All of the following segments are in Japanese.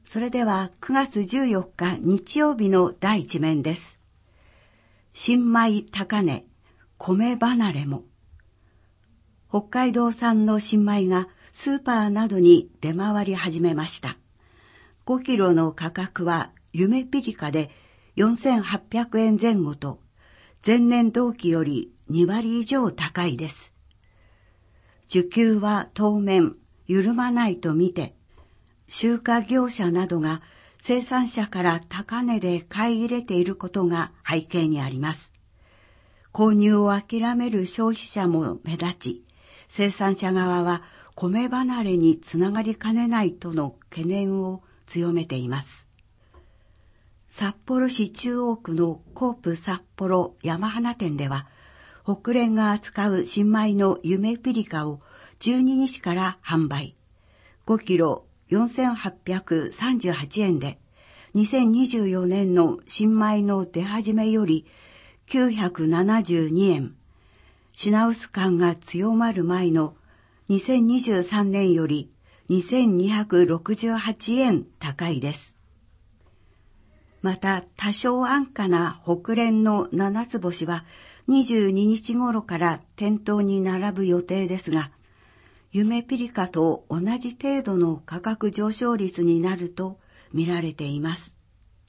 それでは9月14日日曜日の第一面です。新米高値、米離れも。北海道産の新米がスーパーなどに出回り始めました。5キロの価格は夢ピリカで4800円前後と、前年同期より2割以上高いです。需給は当面緩まないとみて、集荷業者などが生産者から高値で買い入れていることが背景にあります。購入を諦める消費者も目立ち、生産者側は米離れにつながりかねないとの懸念を強めています。札幌市中央区のコープ札幌山花店では、北連が扱う新米の夢ピリカを12日から販売。5キロ4838円で、2024年の新米の出始めより972円、品薄感が強まる前の2023年より2268円高いです。また、多少安価な北連の七つ星は22日頃から店頭に並ぶ予定ですが、夢ピリカと同じ程度の価格上昇率になると見られています。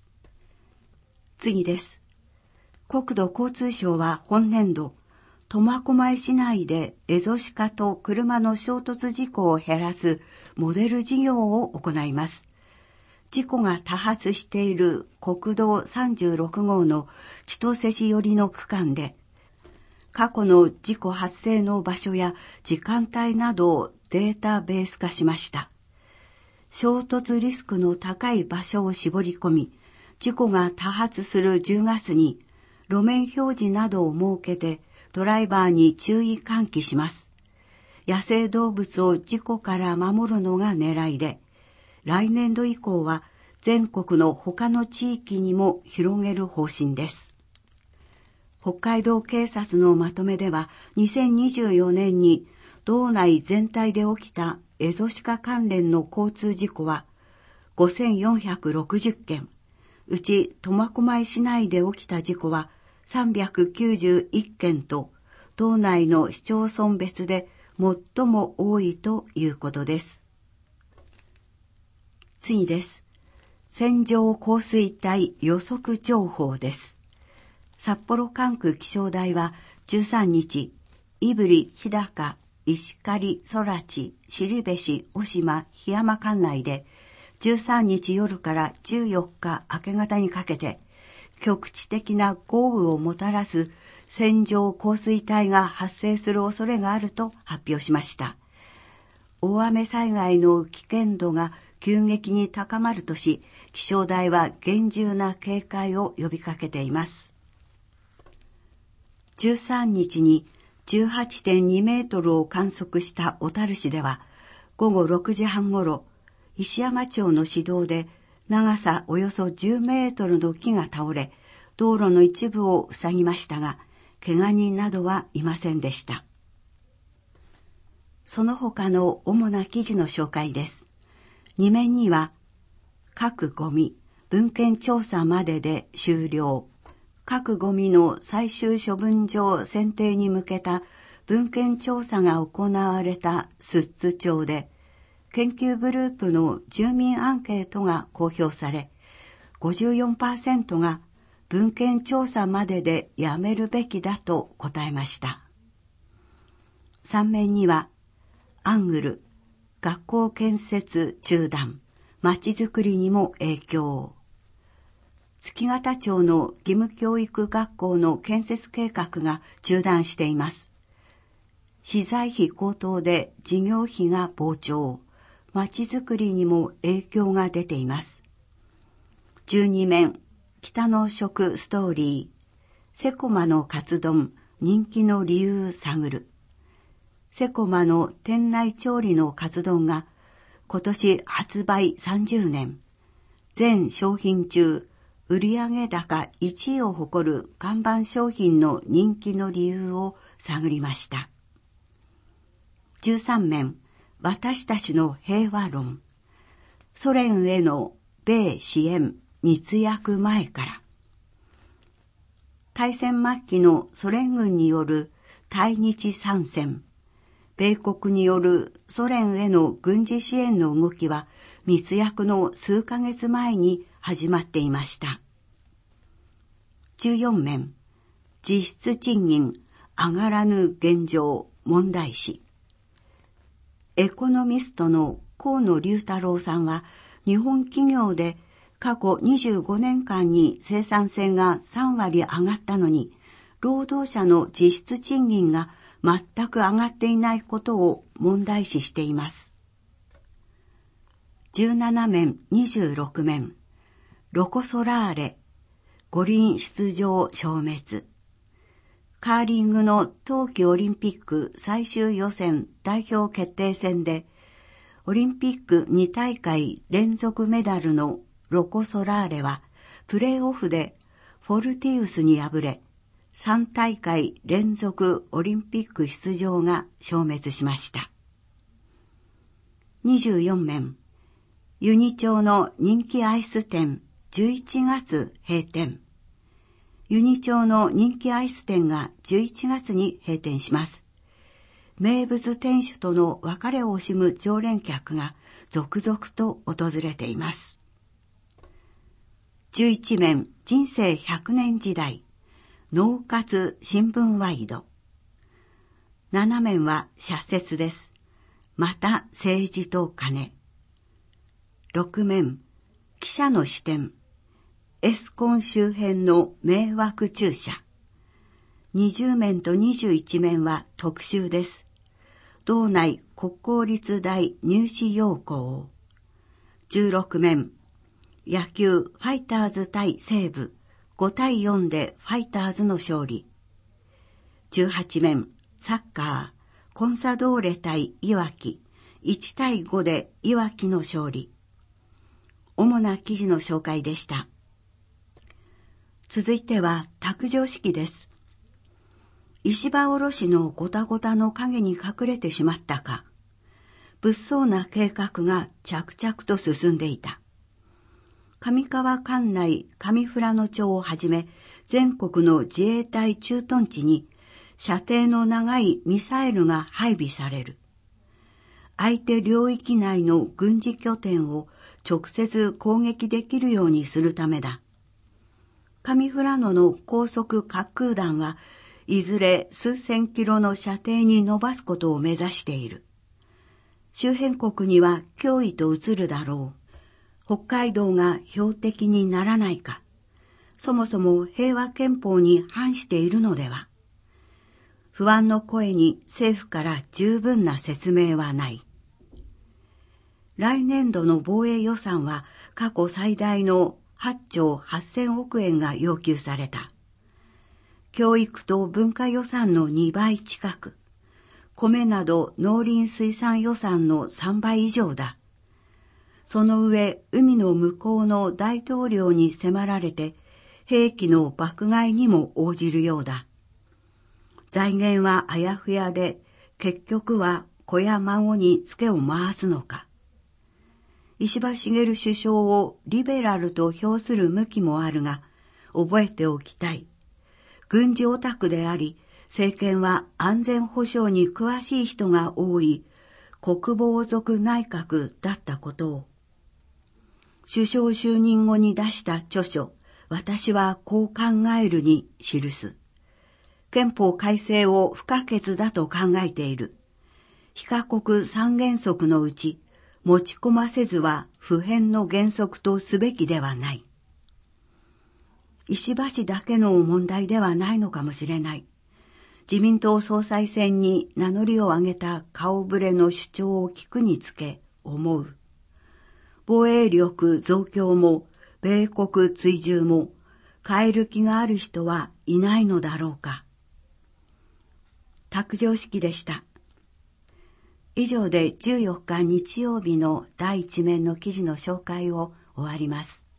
次です。国土交通省は本年度、苫小牧市内でエゾシカと車の衝突事故を減らすモデル事業を行います。事故が多発している国道36号の千歳市寄りの区間で、過去の事故発生の場所や時間帯などをデータベース化しました。衝突リスクの高い場所を絞り込み、事故が多発する10月に路面表示などを設けてドライバーに注意喚起します。野生動物を事故から守るのが狙いで、来年度以降は全国の他の地域にも広げる方針です。北海道警察のまとめでは、2024年に道内全体で起きたエゾシカ関連の交通事故は5460件、うち苫小牧市内で起きた事故は391件と、道内の市町村別で最も多いということです。次です。線状降水帯予測情報です。札幌管区気象台は13日、胆振、日高、石狩、空知、後志、渡島、檜山管内で13日夜から14日明け方にかけて局地的な豪雨をもたらす線状降水帯が発生する恐れがあると発表しました。大雨災害の危険度が急激に高まるとし、気象台は厳重な警戒を呼びかけています。13日に 18.2 メートルを観測した小樽市では、午後6時半ごろ、石山町の市道で長さおよそ10メートルの木が倒れ、道路の一部を塞ぎましたが、怪我人などはいませんでした。その他の主な記事の紹介です。2面には、各ゴミ、文献調査までで終了。各ゴミの最終処分場選定に向けた文献調査が行われた寿都町で、研究グループの住民アンケートが公表され、54% が文献調査まででやめるべきだと答えました。3面には、アングル、学校建設中断、まちづくりにも影響。月形町の義務教育学校の建設計画が中断しています。資材費高騰で事業費が膨張、まちづくりにも影響が出ています。12面、北の食ストーリー、セコマのカツ丼、人気の理由探る。セコマの店内調理のカツ丼が今年発売30年、全商品中売上高1位を誇る看板商品の人気の理由を探りました。13面、私たちの平和論。ソ連への米支援密約前から。大戦末期のソ連軍による対日参戦、米国によるソ連への軍事支援の動きは密約の数ヶ月前に始まっていました。14面、実質賃金上がらぬ現状問題視。エコノミストの河野龍太郎さんは、日本企業で過去25年間に生産性が3割上がったのに、労働者の実質賃金が全く上がっていないことを問題視しています。17面26面、ロコ・ソラーレ、五輪出場消滅。カーリングの冬季オリンピック最終予選代表決定戦で、オリンピック2大会連続メダルのロコ・ソラーレは、プレーオフでフォルティウスに敗れ、3大会連続オリンピック出場が消滅しました。24面、ユニ町の人気アイス店11月閉店。ユニ町の人気アイス店が11月に閉店します。名物店主との別れを惜しむ常連客が続々と訪れています。11面、人生100年時代、農活新聞ワイド。7面は社説です。また政治と金。6面、記者の視点。エスコン周辺の迷惑駐車。20面と21面は特集です。道内国公立大入試要項。16面、野球ファイターズ対西武、5対4でファイターズの勝利。18面、サッカー、コンサドーレ対いわき、1対5でいわきの勝利。主な記事の紹介でした。続いては卓上式です。石場おろしのごたごたの影に隠れてしまったか、物騒な計画が着々と進んでいた。上川管内上富良野町をはじめ、全国の自衛隊駐屯地に射程の長いミサイルが配備される。相手領域内の軍事拠点を直接攻撃できるようにするためだ。上富良野の高速滑空弾はいずれ数千キロの射程に伸ばすことを目指している。周辺国には脅威と映るだろう。北海道が標的にならないか。そもそも平和憲法に反しているのでは。不安の声に政府から十分な説明はない。来年度の防衛予算は過去最大の8兆8000億円が要求された。教育と文化予算の2倍近く、米など農林水産予算の3倍以上だ。その上、海の向こうの大統領に迫られて、兵器の爆買いにも応じるようだ。財源はあやふやで、結局は子や孫にツケを回すのか。石破茂首相をリベラルと評する向きもあるが、覚えておきたい。軍事オタクであり、政権は安全保障に詳しい人が多い国防族内閣だったことを。首相就任後に出した著書、私はこう考えるに記す。憲法改正を不可欠だと考えている。非科国三原則のうち、持ち込ませずは不変の原則とすべきではない。石破氏だけの問題ではないのかもしれない。自民党総裁選に名乗りを上げた顔ぶれの主張を聞くにつけ思う。防衛力増強も米国追従も変える気がある人はいないのだろうか。卓上式でした。以上で14日日曜日の第一面の記事の紹介を終わります。